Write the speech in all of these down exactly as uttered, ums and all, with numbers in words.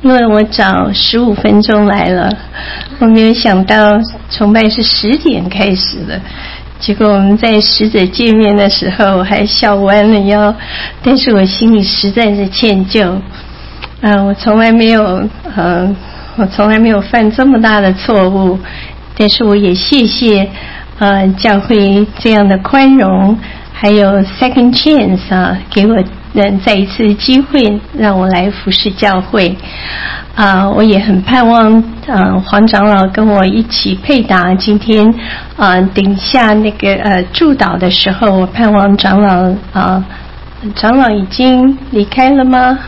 因为我早十五分钟来了，我没有想到崇拜是十点开始的，结果我们在使者见面的时候，我还笑弯了腰，但是我心里实在是歉疚。啊、呃，我从来没有，呃，我从来没有犯这么大的错误，但是我也谢谢，呃，教会这样的宽容，还有 second chance 啊，给我。能再一次机会让我来服侍教会啊、呃，我也很盼望呃黄长老跟我一起配搭今天啊、呃、等一下那个呃祝祷的时候，我盼望长老啊、呃、长老已经离开了吗？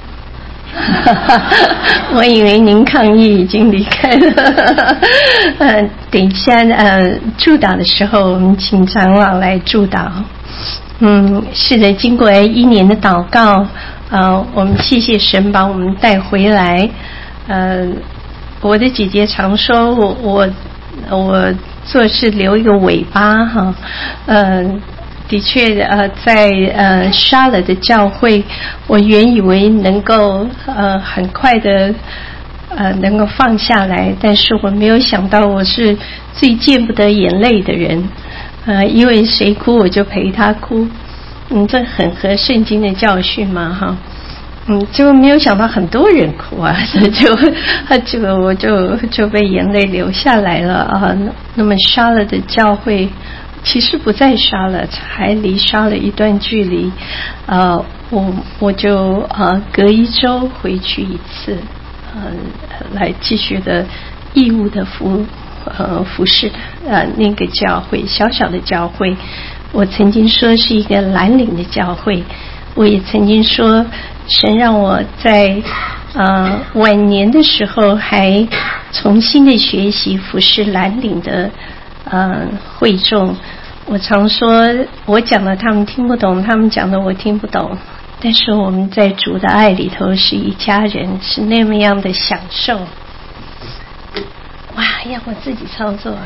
我以为您抗议已经离开了。呃，等一下呃祝祷的时候，我们请长老来祝祷。嗯，是的，经过一年的祷告，呃，我们谢谢神把我们带回来。呃，我的姐姐常说我我我做事留一个尾巴哈，呃，的确呃，在呃沙勒的教会，我原以为能够呃很快的呃能够放下来，但是我没有想到我是最见不得眼泪的人。呃，因为谁哭我就陪他哭，嗯，这很合圣经的教训嘛，哈，嗯，就没有想到很多人哭啊，就就我就就被眼泪流下来了啊。那么沙勒的教会其实不在沙勒，还离沙勒一段距离，呃，我我就呃隔一周回去一次，呃，来继续的义务的服务。呃，服侍呃那个教会，小小的教会，我曾经说是一个蓝领的教会，我也曾经说神让我在呃晚年的时候还重新的学习服侍蓝领的呃会众。我常说我讲的他们听不懂，他们讲的我听不懂，但是我们在主的爱里头是一家人，是那么样的享受。哇，要我自己操作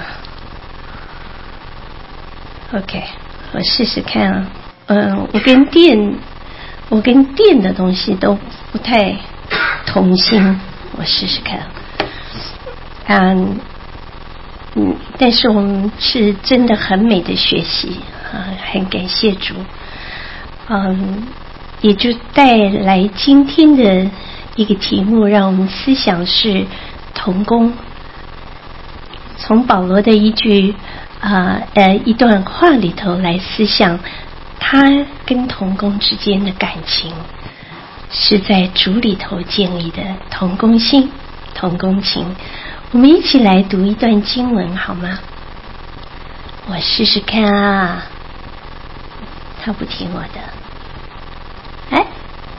OK， 我试试看啊。嗯，我跟电我跟电的东西都不太同心，我试试看。嗯嗯，但是我们是真的很美的学习啊，很感谢主。嗯，也就带来今天的一个题目，让我们思想是同工。从保罗的一句啊 呃, 呃一段话里头来思想，他跟同工之间的感情是在主里头建立的同工心、同工情。我们一起来读一段经文好吗？我试试看啊，他不听我的，哎。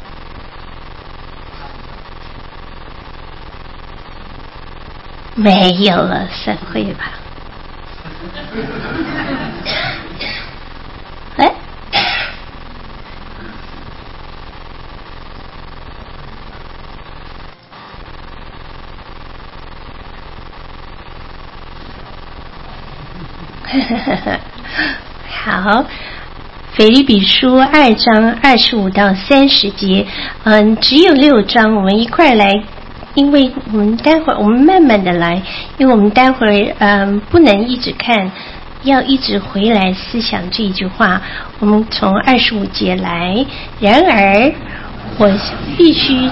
没有了，散会吧。哎，好，腓立比书二章二十五到三十节，嗯，只有六章，我们一块来。因为我们待会儿我们慢慢的来，因为我们待会儿嗯不能一直看，要一直回来思想这一句话。我们从二十五节来，然而我必须，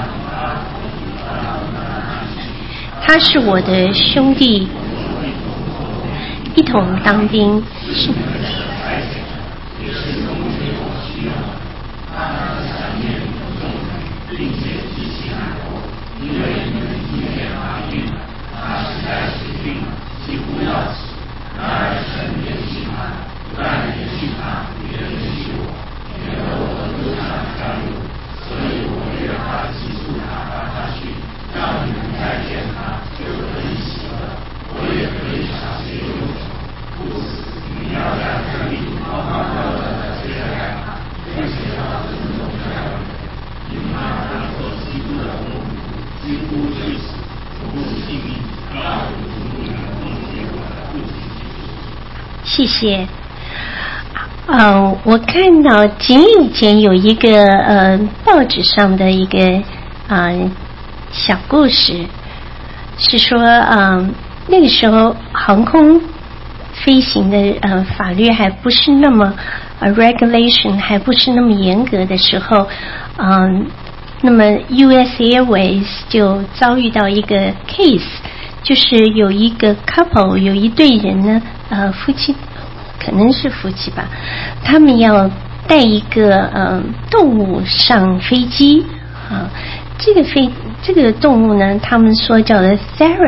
他是我的兄弟，一同当兵。是谢谢。嗯，我看到仅以前有一个呃报纸上的一个啊、呃、 小故事，是说，嗯，那个时候航空飞行的呃法律还不是那么呃 regulation 还不是那么严格的时候，嗯，那么 U S Airways 就遭遇到一个 case， 就是有一个 couple 有一对人呢，呃，夫妻可能是夫妻吧，他们要带一个呃动物上飞机啊，这个飞这个动物呢，他们说叫做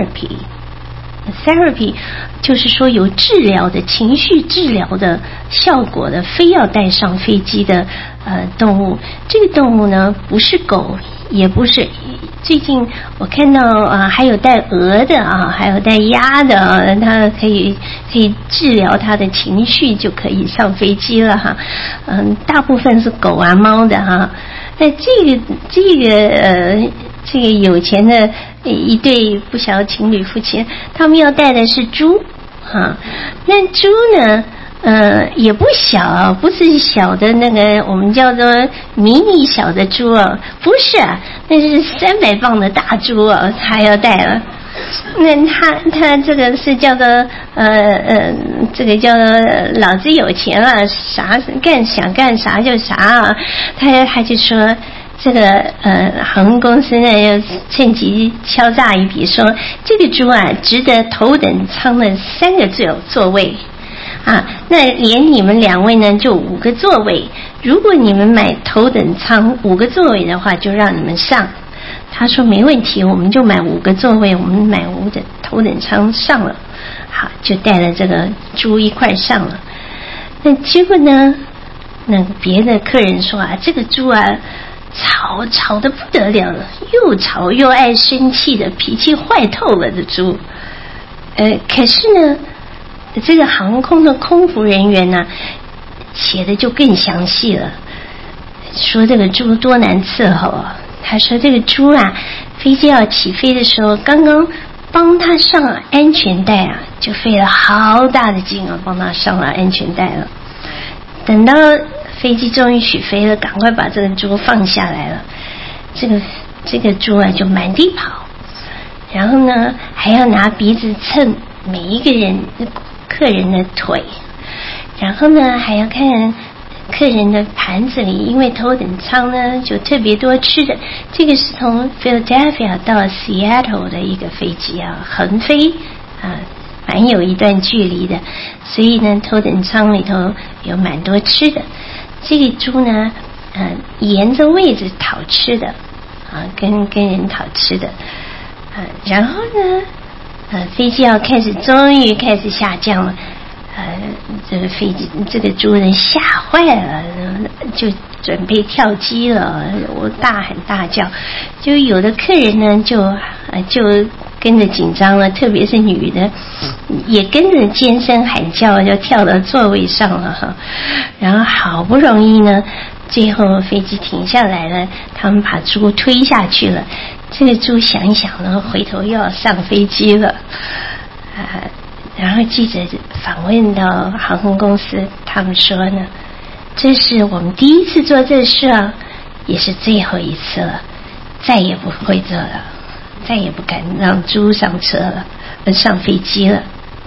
therapy。therapy 就是说有治疗的情绪治疗的效果的，非要带上飞机的呃动物。这个动物呢不是狗，也不是，最近我看到啊、呃、还有带鹅的啊，还有带鸭的啊，它可以可以治疗它的情绪，就可以上飞机了哈。嗯，大部分是狗啊猫的哈。那这个这个呃这个有钱的一对不晓得情侣夫妻，他们要带的是猪啊。那猪呢，呃，也不小，不是小的那个我们叫做迷你小的猪哦，不是啊，那是三百磅的大猪哦，他要带了。那他他这个是叫做呃呃，这个叫做老子有钱了，啥干想干啥就啥啊。他他就说这个呃航空公司呢要趁机敲诈一笔，说这个猪啊值得头等舱的三个座座位啊，那连你们两位呢就五个座位，如果你们买头等舱五个座位的话，就让你们上。他说没问题，我们就买五个座位，我们买五等头等舱上了，好，就带了这个猪一块上了。那结果呢，那别的客人说啊，这个猪啊吵吵得不得了了，又吵又爱生气的，脾气坏透了的猪。呃，可是呢，这个航空的空服人员呢，写的就更详细了，说这个猪多难伺候啊。他说这个猪啊，飞机要起飞的时候，刚刚帮他上了安全带啊，就费了好大的劲啊，帮他上了安全带了。等到飞机终于起飞了，赶快把这个猪放下来了，这个这个猪啊就满地跑，然后呢还要拿鼻子蹭每一个人客人的腿，然后呢还要看客人的盘子里，因为头等舱呢就特别多吃的。这个是从 Philadelphia 到 Seattle 的一个飞机啊，横飞啊，蛮有一段距离的，所以呢头等舱里头有蛮多吃的。这个猪呢，呃，沿着位置讨吃的啊，跟跟人讨吃的啊，然后呢，呃，飞机要开始，终于开始下降了。呃，这个飞机，这个猪人吓坏了，就准备跳机了，我大喊大叫，就有的客人呢，就呃就跟着紧张了，特别是女的，也跟着尖声喊叫，就跳到座位上了哈。然后好不容易呢，最后飞机停下来了，他们把猪推下去了。这个猪想一想呢，回头又要上飞机了，啊、呃。然后记者访问到航空公司，他们说呢，这是我们第一次做这事啊，也是最后一次了，再也不会做了，再也不敢让猪上车了，上飞机了。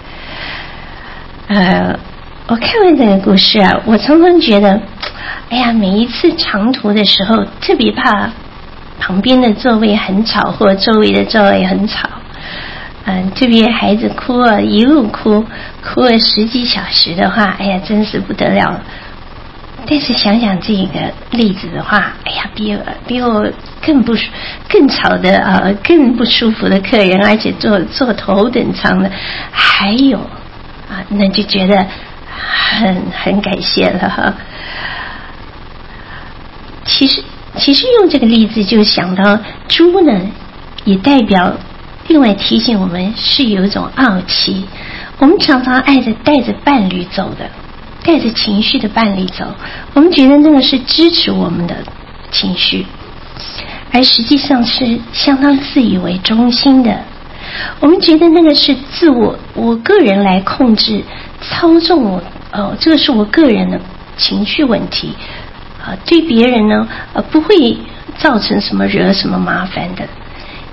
呃，我看完这个故事啊，我常常觉得，哎呀，每一次长途的时候，特别怕旁边的座位很吵，或者周围的座位很吵。嗯，特别孩子哭啊，一路哭，哭了十几小时的话，哎呀，真是不得了了。但是想想这个例子的话，哎呀，比比我更不更吵的啊、呃，更不舒服的客人，而且坐坐头等舱的还有啊，那就觉得很很感谢了哈。其实其实用这个例子就想到猪呢，也代表。另外提醒我们是有一种傲气，我们常常爱着带着伴侣走的，带着情绪的伴侣走，我们觉得那个是支持我们的情绪，而实际上是相当自以为中心的。我们觉得那个是自我，我个人来控制、操纵我，哦，这个是我个人的情绪问题，啊，对别人呢，呃，不会造成什么惹什么麻烦的。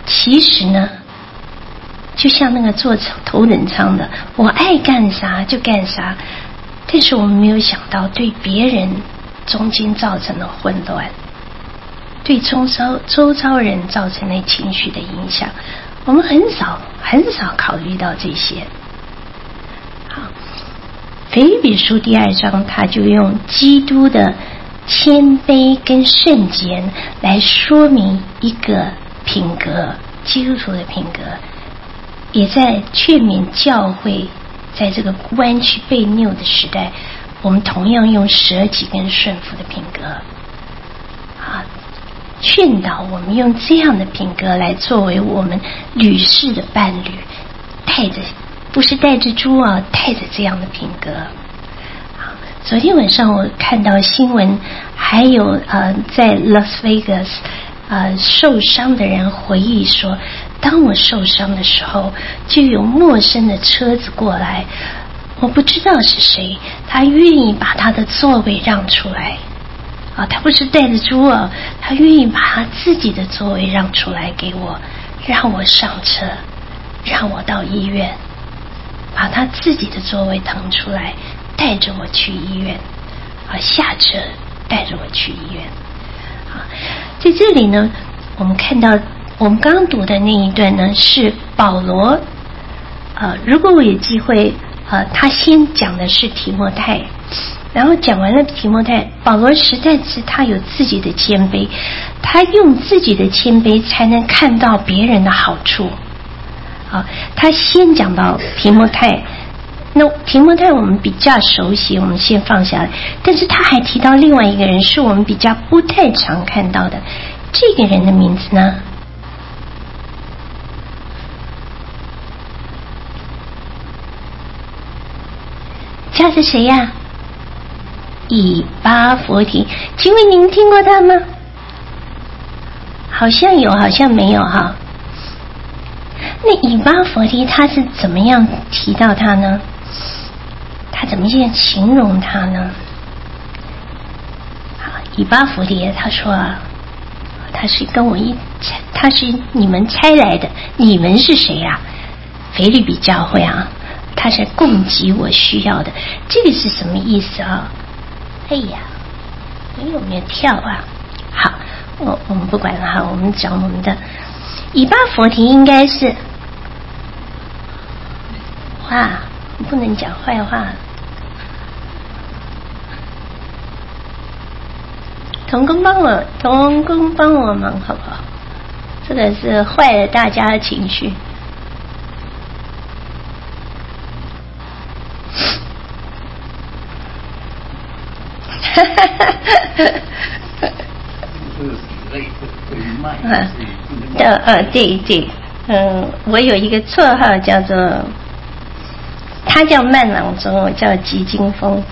其实呢，就像那个坐头等舱的，我爱干啥就干啥，但是我们没有想到对别人中间造成了混乱，对周遭周遭人造成了情绪的影响，我们很少很少考虑到这些。好，腓立比书第二章，他就用基督的谦卑跟圣洁来说明一个品格，基督徒的品格，也在劝勉教会，在这个弯曲悖拗的时代，我们同样用舍己跟顺服的品格啊，劝导我们用这样的品格来作为我们旅世的伴侣，带着不是带着猪啊，带着这样的品格。好，昨天晚上我看到新闻，还有呃在 Las Vegas 呃受伤的人回忆说，当我受伤的时候，就有陌生的车子过来，我不知道是谁，他愿意把他的座位让出来啊，他不是带着猪啊，他愿意把他自己的座位让出来给我，让我上车，让我到医院，把他自己的座位腾出来，带着我去医院啊，下车带着我去医院啊。在这里呢，我们看到我们刚刚读的那一段呢，是保罗呃，如果我有机会呃，他先讲的是提摩太，然后讲完了提摩太，保罗实在是他有自己的谦卑，他用自己的谦卑才能看到别人的好处啊。他先讲到提摩太，那提摩太我们比较熟悉，我们先放下来，但是他还提到另外一个人，是我们比较不太常看到的，这个人的名字呢，叫是谁呀？以巴弗提，请问您听过他吗？好像有，好像没有哈。那以巴弗提他是怎么样提到他呢？他怎么样形容他呢？好，以巴弗提他说啊，他是跟我一，他是你们差来的，你们是谁呀？腓立比教会啊，他是供给我需要的，这个是什么意思啊？哎呀，你有没有跳啊？好，我我们不管了哈，我们讲我们的以巴弗提应该是，哇，不能讲坏话。童工帮我，童工帮我忙好不好？这个是坏了大家的情绪。哈哈哈哈哈！呃呃，对对，嗯，我有一个绰号叫做，他叫慢郎中，我叫急惊风。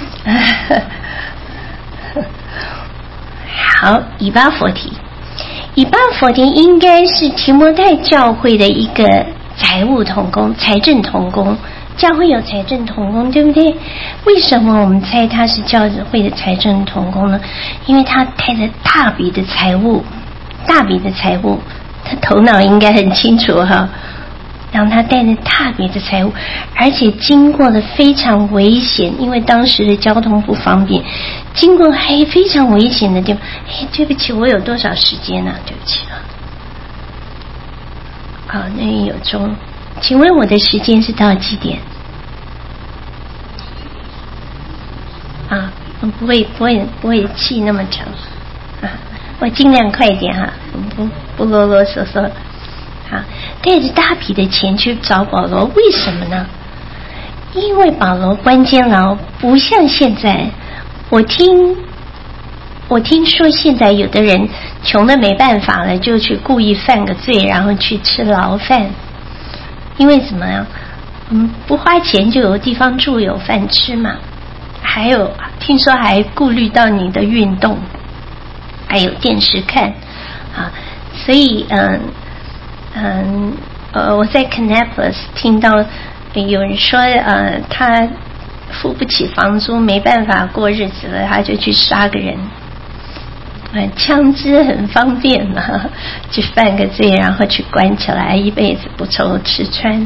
好，以巴弗提，以巴弗提应该是提摩太教会的一个财务同工、财政同工。教会有财政同工，对不对？为什么我们猜他是教会的财政同工呢？因为他带着大笔的财务，大笔的财务，他头脑应该很清楚哈。然后他带着大笔的财务，而且经过了非常危险，因为当时的交通不方便，经过还非常危险的地方。哎，对不起，我有多少时间啊？对不起啊。啊，那里有钟。请问我的时间是到几点？啊，不会不会不会气那么长啊，我尽量快一点哈，不不啰啰嗦嗦。好，带着大笔的钱去找保罗，为什么呢？因为保罗关监牢，不像现在，我听我听说现在有的人穷的没办法了，就去故意犯个罪，然后去吃牢饭。因为什么呀？嗯，不花钱就有地方住，有饭吃嘛。还有，听说还顾虑到你的运动，还有电视看啊。所以，嗯嗯呃，我在 Kannapolis 听到有人说，呃，他付不起房租，没办法过日子了，他就去杀个人。 呃，枪支很方便嘛，去犯个罪，然后去关起来，一辈子不愁吃穿。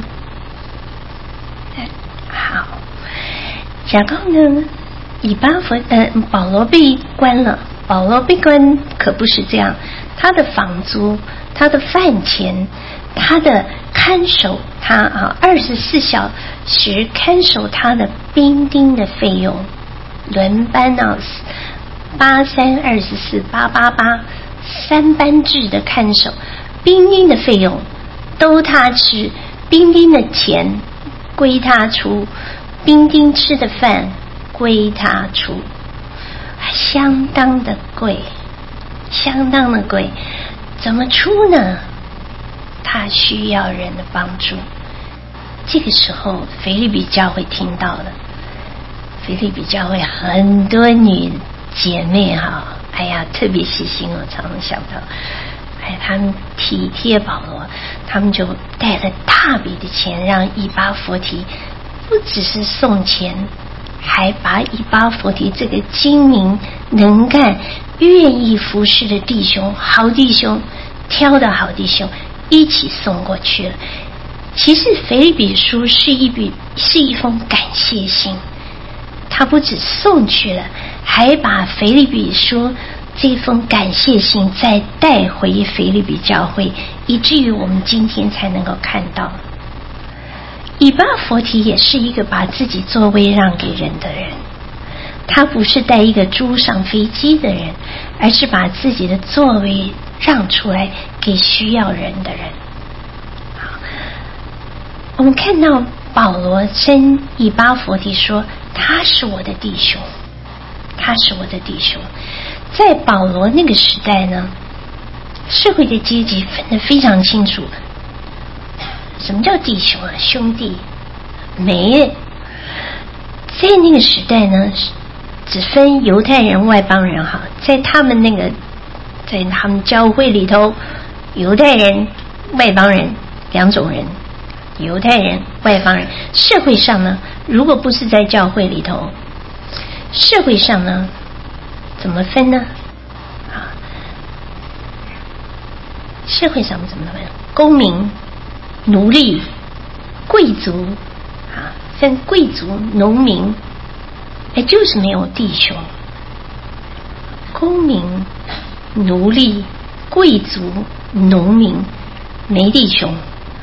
好，然后呢，以巴弗呃保罗被关了，保罗被关可不是这样，他的房租、他的饭钱、他的看守他啊二十四小时看守他的兵丁的费用，轮班啊。八三二十四八八八三班制的看守，兵丁的费用都他吃，兵丁的钱归他出，兵丁吃的饭归他出，相当的贵，相当的贵。怎么出呢？他需要人的帮助。这个时候腓立比教会听到了，腓立比教会很多女姐妹哈，哎呀，特别细心哦，常常想到，哎，他们体贴保罗，他们就带了大笔的钱让以巴弗提，不只是送钱，还把以巴弗提这个精明能干、愿意服侍的弟兄、好弟兄、挑的好弟兄一起送过去了。其实腓立比书是一笔是一封感谢信。他不只送去了，还把腓立比书这封感谢信再带回腓立比教会，以至于我们今天才能够看到。以巴弗提也是一个把自己座位让给人的人，他不是带一个猪上飞机的人，而是把自己的座位让出来给需要人的人。好，我们看到保罗称以巴弗提说，他是我的弟兄，他是我的弟兄。在保罗那个时代呢，社会的阶级分得非常清楚。什么叫弟兄啊？兄弟没。在那个时代呢，只分犹太人、外邦人哈。在他们那个，在他们教会里头，犹太人、外邦人两种人。犹太人、外邦人，社会上呢，如果不是在教会里头，社会上呢，怎么分呢？啊，社会上怎么分？公民、奴隶、贵族，啊，分贵族、农民，哎，就是没有弟兄。公民、奴隶、贵族、农民，没弟兄。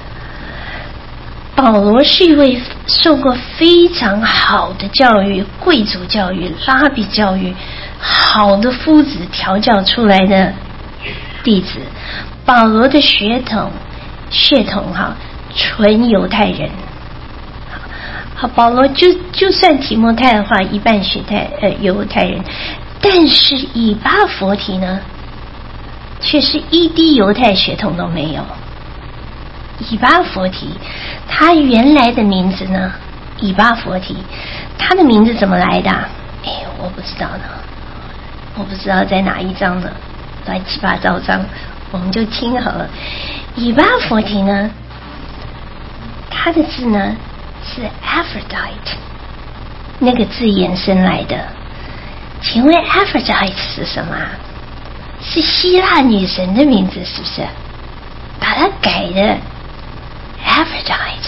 保罗是一位受过非常好的教育，贵族教育、拉比教育，好的夫子调教出来的弟子。保罗的血统血统哈，纯犹太人。好，保罗就就算提摩太的话，一半血太呃犹太人，但是以巴弗提呢，却是一滴犹太血统都没有。以巴弗提，他原来的名字呢？以巴弗提，他的名字怎么来的？哎，我不知道呢，我不知道在哪一章呢，乱七八糟章，我们就听好了。以巴弗提呢，他的字呢是 Aphrodite， 那个字衍生来的。请问 Aphrodite 是什么？是希腊女神的名字，是不是？把它改的。Aphrodite，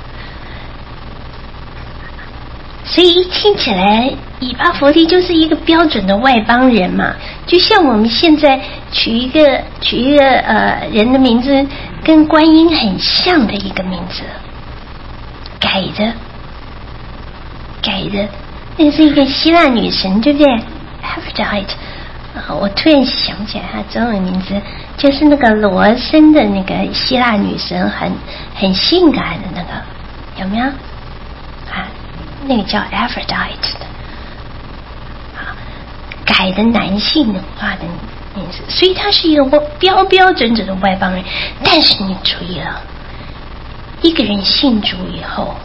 所以一听起来，以巴弗提就是一个标准的外邦人嘛，就像我们现在取一个取一个呃人的名字跟观音很像的一个名字，改的改的，那是一个希腊女神，对不对 ？Aphrodite。啊，我突然想起来，她中文名字就是那个罗森的那个希腊女神，很很性感的那个，有没有？啊，那个叫 Aphrodite 的，啊，改的男性化的名字，所以他是一个标标准准的外邦人。但是你注意了，一个人信主以后，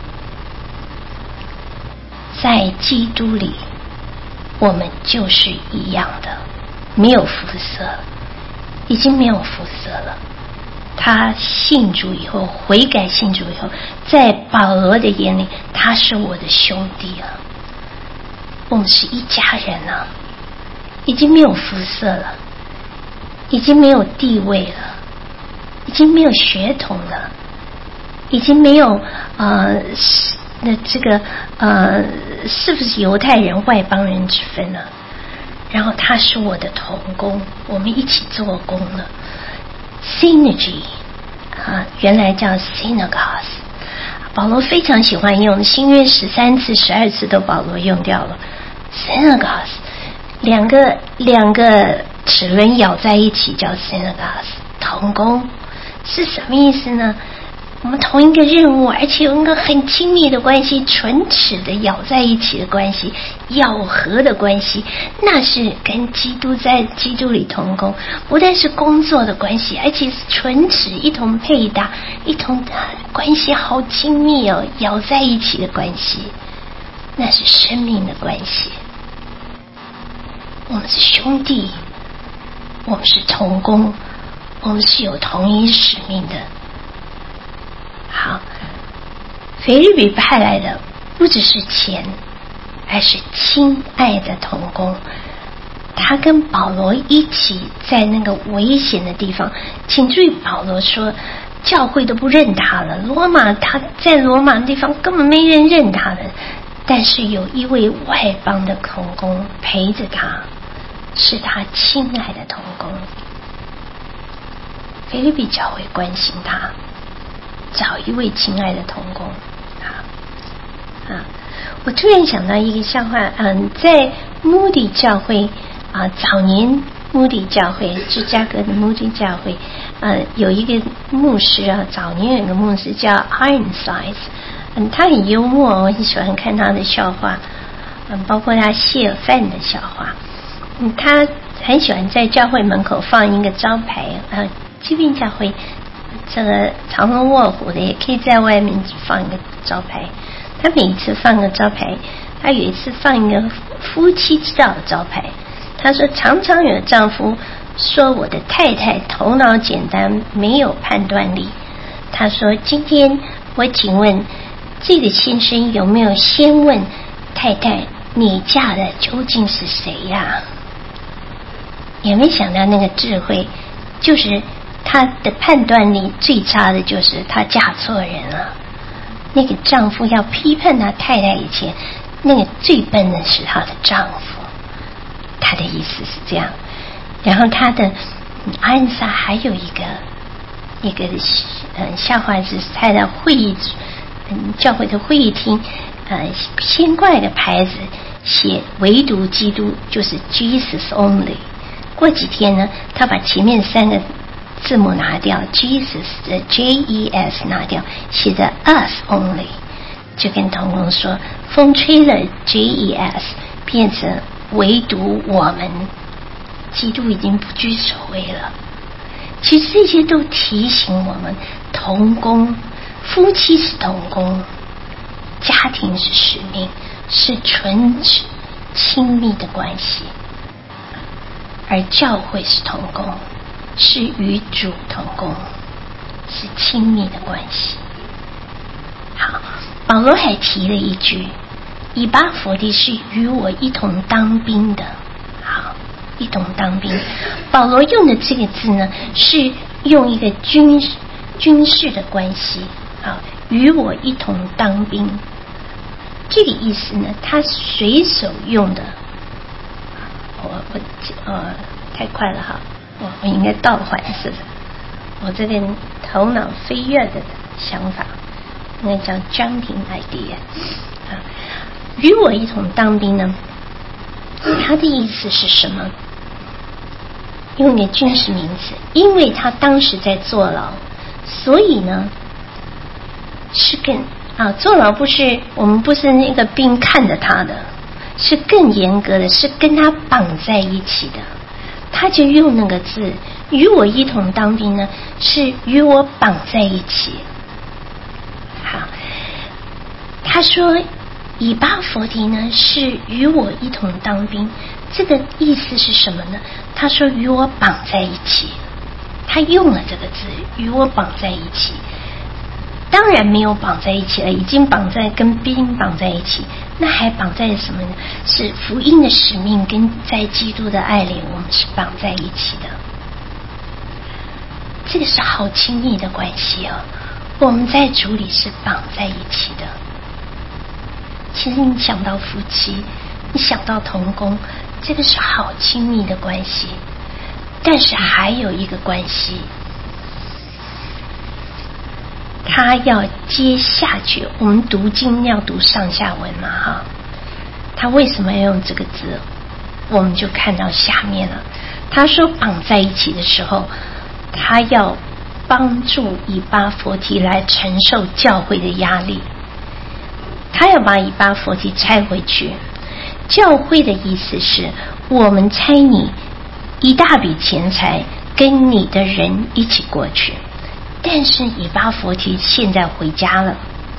在基督里。我们就是一样的，没有肤色，已经没有肤色了。他信主以后，悔改信主以后，在保罗的眼里，他是我的兄弟了。我们是一家人了， 已经没有肤色了，已经没有地位了，已经没有血统了，已经没有呃那这个呃是不是犹太人外邦人之分了。然后他是我的同工，我们一起做工了。 Synergy 啊，原来叫 Synagogue， 保罗非常喜欢用，新约十三次十二次都保罗用掉了 Synagogue， 两个两个齿轮咬在一起叫 Synagogue， 同工是什么意思呢？我们同一个任务，而且有一个很亲密的关系，唇齿的咬在一起的关系，咬合的关系，那是跟基督在基督里同工，不但是工作的关系，而且是唇齿一同配搭，一同的关系好亲密哦，咬在一起的关系，那是生命的关系。我们是兄弟，我们是同工，我们是有同一使命的。好，腓立比派来的不只是钱，而是亲爱的同工。他跟保罗一起在那个危险的地方，请注意保罗说教会都不认他了，罗马他在罗马的地方根本没人认他的，但是有一位外邦的同工陪着他，是他亲爱的同工。腓立比教会关心他，找一位亲爱的同工啊啊！我突然想到一个笑话，嗯，在穆迪教会啊，早年穆迪教会，芝加哥的穆迪教会，呃、嗯，有一个牧师啊，早年有一个牧师叫 Ironside， 嗯，他很幽默，我很喜欢看他的笑话，嗯，包括他谢饭的笑话，嗯，他很喜欢在教会门口放一个招牌，呃，基督教会。这个藏龙卧虎的也可以在外面放一个招牌，他每一次放个招牌，他有一次放一个夫妻之道的招牌，他说常常有丈夫说我的太太头脑简单，没有判断力，他说今天我请问这个先生有没有先问太太你嫁的究竟是谁呀？也没想到那个智慧就是他的判断力最差的就是他嫁错人了。那个丈夫要批判他太太以前，那个最笨的是他的丈夫。他的意思是这样。然后他的安萨还有一个一个嗯笑话是他在会议嗯教会的会议厅呃先挂的牌子写唯独基督，就是 Jesus only。过几天呢，他把前面三个字母拿掉 Jesus 的 J E S 拿掉，写着 Us only， 就跟同工说风吹了 J E S 变成唯独我们，基督已经不居首位了。其实这些都提醒我们，同工夫妻是同工，家庭是使命，是纯亲密的关系，而教会是同工，是与主同工，是亲密的关系。好，保罗还提了一句，以巴弗提是与我一同当兵的。好，一同当兵，保罗用的这个字呢，是用一个军军事的关系，好，与我一同当兵。这个意思呢，他随手用的。我我呃太快了哈，我我应该倒换是的，我这边头脑飞跃的想法，应该叫 jumping idea 啊。与我一同当兵呢，他的意思是什么？用个军事名词，因为他当时在坐牢，所以呢是跟啊坐牢不是我们不是那个兵看着他的，是更严格的，是跟他绑在一起的。他就用那个字，与我一同当兵呢，是与我绑在一起。好，他说以巴弗提呢是与我一同当兵，这个意思是什么呢？他说与我绑在一起，他用了这个字，与我绑在一起。当然没有绑在一起了，已经绑在跟兵绑在一起， 那还绑在什么呢？是福音的使命跟在基督的爱里，我们是绑在一起的。这个是好亲密的关系哦，我们在主里是绑在一起的。其实你想到夫妻，你想到同工，这个是好亲密的关系。但是还有一个关系，他要接下去，我们读经要读上下文嘛哈，他为什么要用这个字？我们就看到下面了。他说绑在一起的时候，他要帮助以巴弗提来承受教会的压力，他要把以巴弗提拆回去。教会的意思是我们拆你一大笔钱财跟你的人一起过去，但是以巴弗提现在回家了，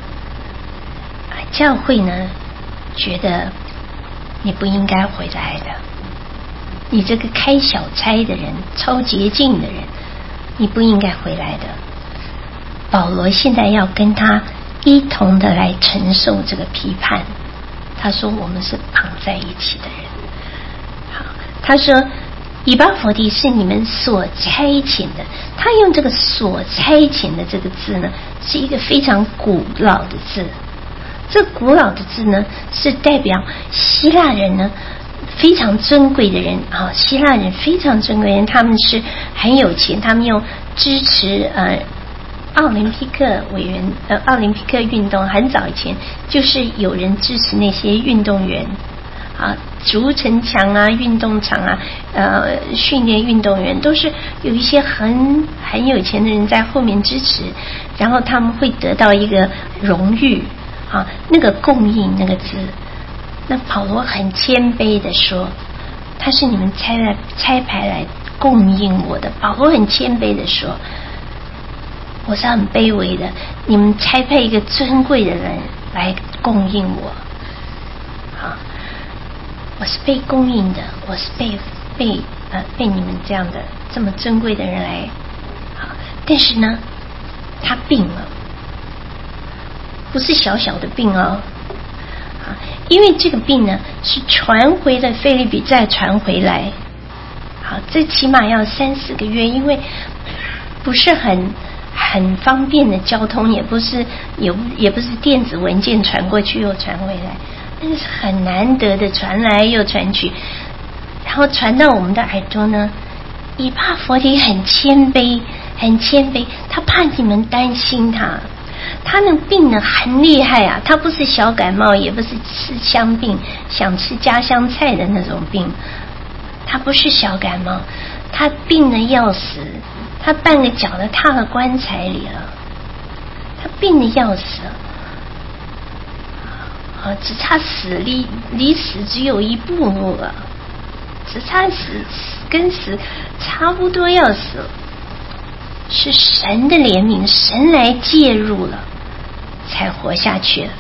教会呢觉得你不应该回来的，你这个开小差的人，超捷径的人，你不应该回来的。保罗现在要跟他一同的来承受这个批判，他说我们是绑在一起的人。好，他说以巴弗提是你们所差遣的，他用这个所差遣的这个字呢，是一个非常古老的字。这古老的字呢，是代表希腊人呢非常尊贵的人啊，希腊人非常尊贵的人，他们是很有钱，他们用支持呃奥林匹克委员呃奥林匹克运动，很早以前就是有人支持那些运动员啊，筑城墙啊，运动场啊，呃，训练运动员，都是有一些很很有钱的人在后面支持，然后他们会得到一个荣誉啊，那个供应那个字，那保罗很谦卑的说，他是你们差来差派来供应我的。保罗很谦卑的说，我是很卑微的，你们差派一个尊贵的人来供应我，啊。我是被供应的，我是被被呃被你们这样的这么珍贵的人来，好，但是呢，他病了，不是小小的病哦，啊，因为这个病呢是传回了腓立比再传回来，好，这起码要三四个月，因为不是很很方便的交通，也不是有也不是电子文件传过去又传回来。那是很难得的，传来又传去，然后传到我们的耳朵呢。以巴弗提很谦卑，很谦卑，他怕你们担心他。他那病呢很厉害啊，他不是小感冒，也不是吃香病，想吃家乡菜的那种病，他不是小感冒，他病得要死，他半个脚都踏到棺材里了，他病得要死了。只差死，离离死只有一步路了，只差死跟死差不多要死了，是神的怜悯，神来介入了，才活下去了。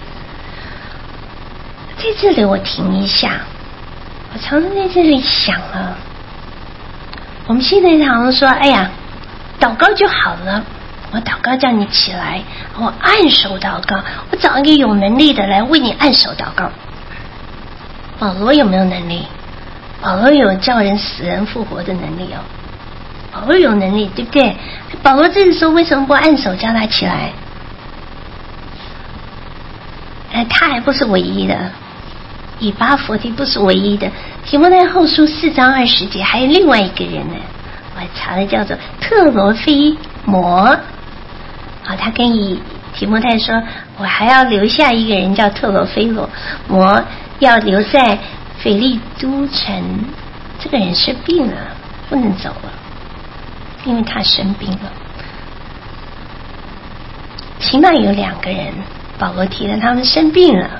在这里我停一下，我常常在这里想了，我们现在常常说，哎呀，祷告就好了。我祷告叫你起来，我按手祷告，我找一个有能力的来为你按手祷告。保罗有没有能力？保罗有叫人死人复活的能力哦，保罗有能力，对不对？保罗这个时候为什么不按手叫他起来？哎，他还不是唯一的，以巴弗提不是唯一的。提摩太后书四章二十节还有另外一个人呢，我还查了，叫做特罗菲摩。啊，他跟以提摩太说，我还要留下一个人叫特罗菲罗摩，要留在腓利都城。这个人生病了，不能走了，因为他生病了。起码有两个人，保罗提了他们生病了。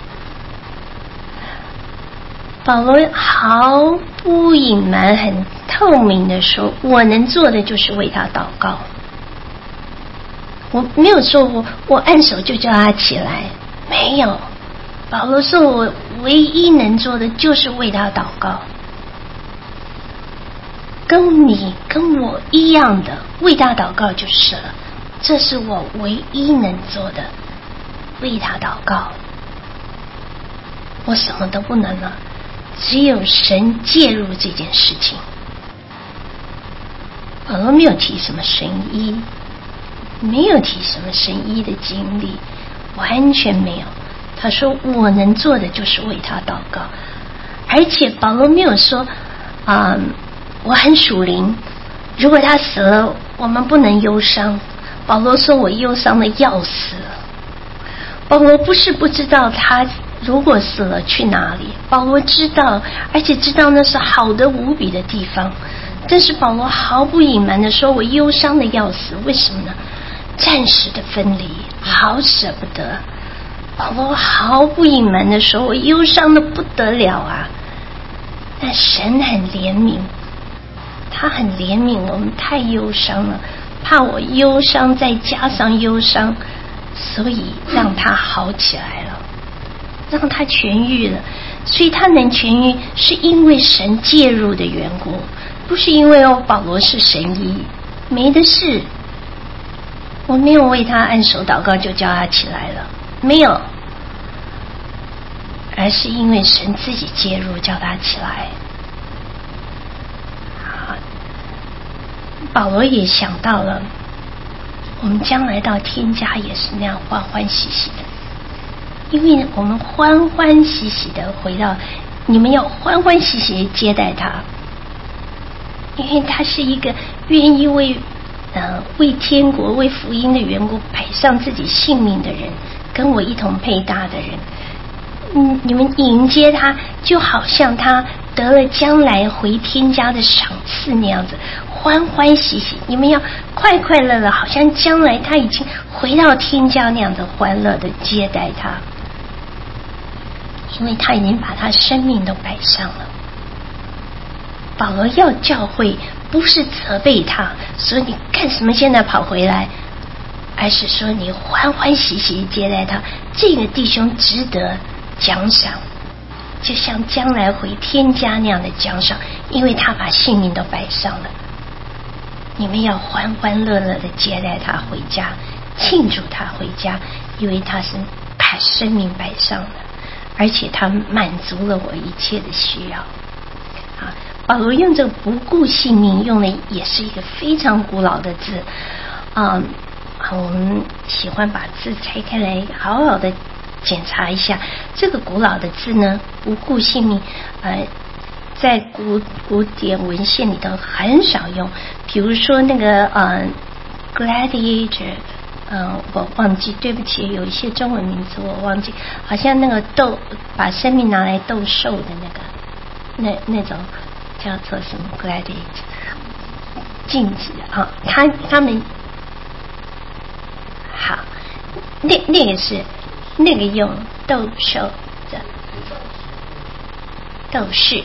保罗毫不隐瞒，很透明的说，我能做的就是为他祷告。我没有说我我按手就叫他起来，没有。保罗说我唯一能做的就是为他祷告，跟你跟我一样的为他祷告就是了，这是我唯一能做的，为他祷告。 我什么都不能了，只有神介入这件事情。保罗没有提什么神医，没有提什么神医的经历，完全没有。他说我能做的就是为他祷告，而且保罗没有说啊、嗯，我很属灵，如果他死了我们不能忧伤。保罗说我忧伤的要死。保罗不是不知道他如果死了去哪里，保罗知道，而且知道那是好的无比的地方，但是保罗毫不隐瞒的说我忧伤的要死。为什么呢？暂时的分离，好舍不得。保罗毫不隐瞒的说我忧伤的不得了啊。但神很怜悯，他很怜悯我们太忧伤了，怕我忧伤再加上忧伤，所以让他好起来了，让他痊愈了。所以他能痊愈是因为神介入的缘故，不是因为哦保罗是神医，没的事。我没有为他按手祷告就叫他起来了，没有，而是因为神自己介入叫他起来。保罗也想到了我们将来到天家也是那样欢欢喜喜的，因为我们欢欢喜喜的回到，你们要欢欢喜喜的接待他，因为他是一个愿意为呃为天国为福音的缘故摆上自己性命的人，跟我一同配搭的人。嗯，你们迎接他就好像他得了将来回天家的赏赐那样子，欢欢喜喜，你们要快快乐乐，好像将来他已经回到天家那样子欢乐的接待他，因为他已经把他生命都摆上了。保罗要教会不是责备他说你干什么现在跑回来，而是说你欢欢喜喜接待他，这个弟兄值得奖赏，就像将来回天家那样的奖赏，因为他把性命都摆上了。你们要欢欢乐乐的接待他回家，庆祝他回家，因为他是把生命摆上了，而且他满足了我一切的需要。啊，保罗用这个不顾性命用的也是一个非常古老的字啊、嗯，我们喜欢把字拆开来好好的检查一下。这个古老的字呢，不顾性命，呃，在古古典文献里头很少用。比如说那个呃 gladiator， 呃，我忘记，对不起，有一些中文名字我忘记，好像那个斗把生命拿来斗兽的那个，那那种叫做什么 gladiator， 禁止啊，他他们好，那那个是。那个用斗兽的斗士，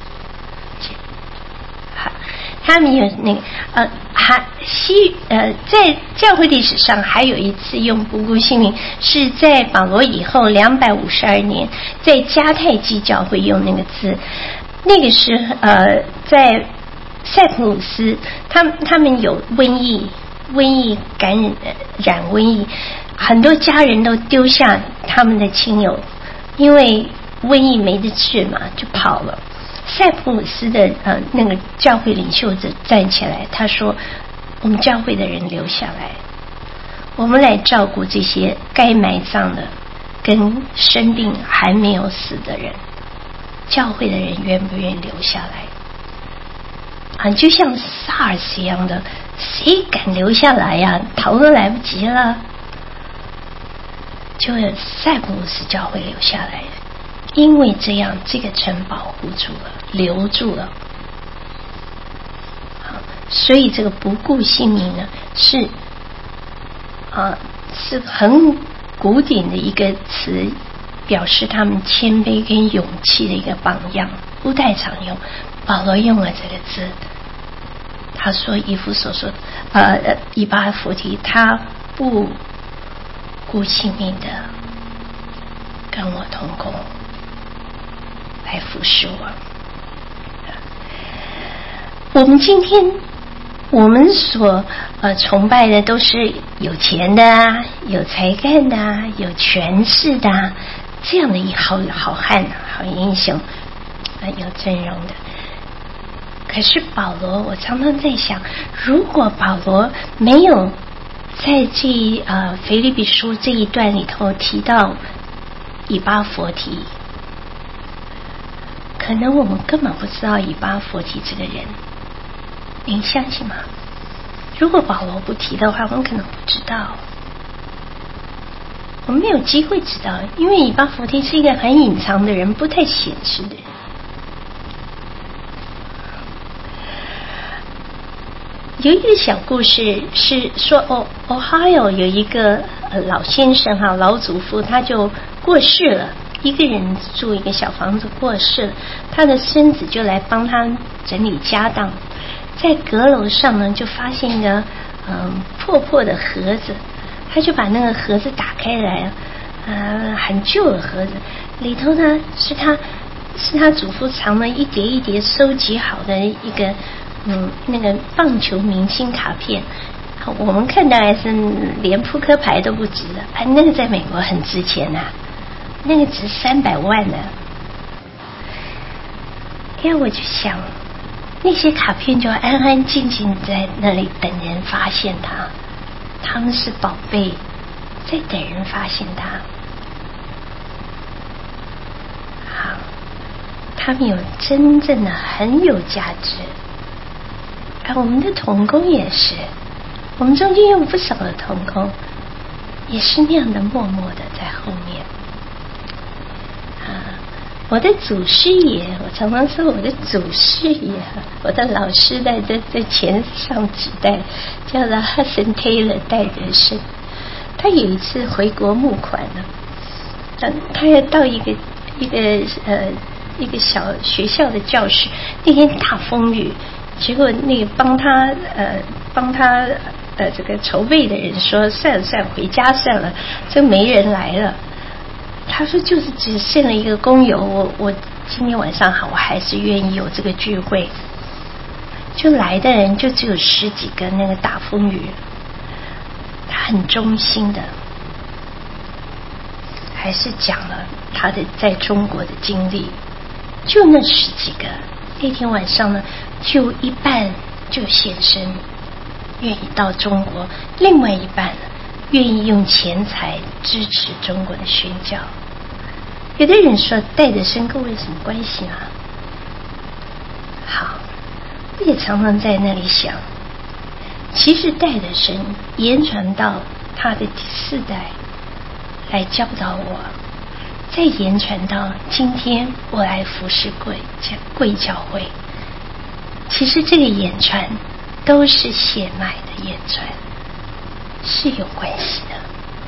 好，他们有那个呃，还西呃，在教会历史上还有一次用不顾性命，是在保罗以后两百五十二年，在迦太基教会用那个字，那个是呃，在塞浦路斯，他们他们有瘟疫，瘟疫感染染瘟疫。很多家人都丢下他们的亲友，因为瘟疫没得治嘛，就跑了。塞浦路斯的呃那个教会领袖者站起来，他说：“我们教会的人留下来，我们来照顾这些该埋葬的跟生病还没有死的人。教会的人愿不愿意留下来？啊，就像 SARS 一样的，谁敢留下来呀、啊？逃都来不及了。”就塞浦路斯教会留下来，因为这样这个城保护住了，留住了。好，所以这个不顾性命呢，是啊，是很古典的一个词，表示他们谦卑跟勇气的一个榜样，不太常用。保罗用了这个字，他说以弗所说，呃，以巴弗提，他不顾性命的跟我同工来服侍我。我们今天我们所呃崇拜的都是有钱的啊，有才干的啊，有权势的啊， 这样的一好好汉好英雄啊，有阵容的。可是保罗，我常常在想，如果保罗没有在这呃腓立比书这一段里头提到以巴弗提，可能我们根本不知道以巴弗提这个人，您相信吗？如果保罗不提的话，我们可能不知道，我们没有机会知道，因为以巴弗提是一个很隐藏的人，不太显示的人。有一个小故事是说，哦 ，Ohio 有一个呃老先生哈，老祖父他就过世了，一个人住一个小房子过世了，他的孙子就来帮他整理家当，在阁楼上呢就发现一个嗯破破的盒子，他就把那个盒子打开来，呃很旧的盒子，里头呢是他是他祖父藏了一叠一叠收集好的一个。嗯，那个棒球明星卡片，我们看到来是连扑克牌都不值的，哎，那个在美国很值钱啊，那个值三百万呢。因为我就想，那些卡片就安安静静在那里等人发现它，他们是宝贝，在等人发现它。好，他们有真正的很有价值。而我们的同工也是，我们中间有不少的同工，也是那样的默默的在后面。啊，我的祖师爷，我常常说我的祖师爷，我的老师在这在前上几代，叫做 Hudson Taylor 戴德生。他有一次回国募款呢，嗯，他要到一个一个呃一个小学校的教室，那天大风雨。结果那个帮他呃帮他呃这个筹备的人说算了算了回家算了，这没人来了。他说就是只剩了一个工友，我我今天晚上好，我还是愿意有这个聚会。就来的人就只有十几个，那个大风雨，他很忠心的，还是讲了他的在中国的经历。就那十几个，那天晚上呢，就一半就现身，愿意到中国；另外一半愿意用钱财支持中国的宣教。有的人说戴德生跟我有什么关系呢？好，我也常常在那里想，其实戴德生延传到他的第四代来教导我，再延传到今天我来服侍贵贵教会，其实这个言传都是血脉的言传，是有关系的。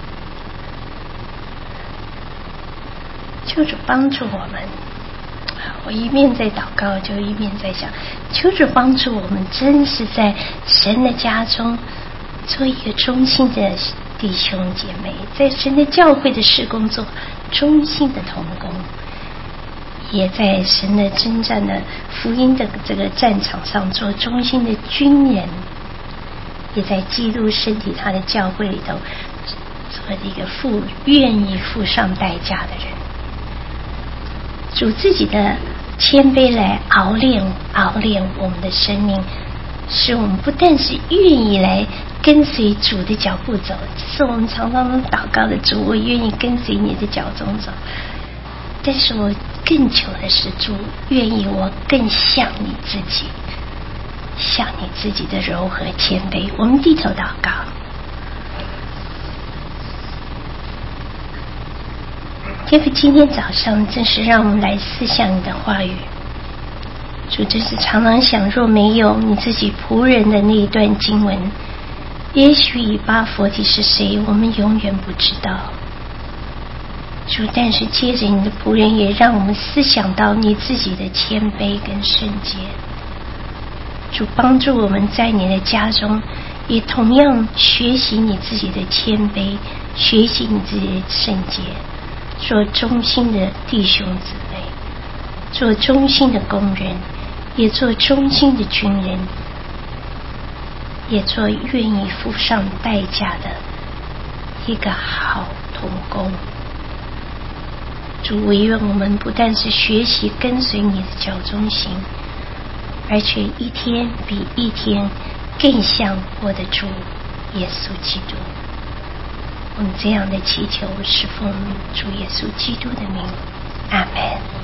求主帮助我们，我一面在祷告，就一面在想，求主帮助我们，真是在神的家中做一个忠心的弟兄姐妹，在神的教会的事工作忠心的同工，也在神的征战的福音的这个战场上做忠心的军人，也在基督身体他的教会里头做一个付愿意付上代价的人。主自己的谦卑来熬炼熬炼我们的生命，使我们不但是愿意来跟随主的脚步走，这是我们常常祷告的，主，我愿意跟随你的脚中走。但是我更求的是，主愿意我更像你自己，像你自己的柔和谦卑。我们低头祷告。天父，今天早上真是让我们来思想你的话语。主真是常常想，若没有你自己仆人的那一段经文，也许以巴弗提是谁，我们永远不知道。主，但是接着你的仆人也让我们思想到你自己的谦卑跟圣洁。主，帮助我们在你的家中也同样学习你自己的谦卑，学习你自己的圣洁，做忠心的弟兄姊妹，做忠心的工人，也做忠心的军人，也做愿意付上代价的一个好同工。 主，我愿我们不但是学习跟随你的脚中行，而且一天比一天更像我的主耶稣基督。我们这样的祈求是奉主耶稣基督的名，阿们。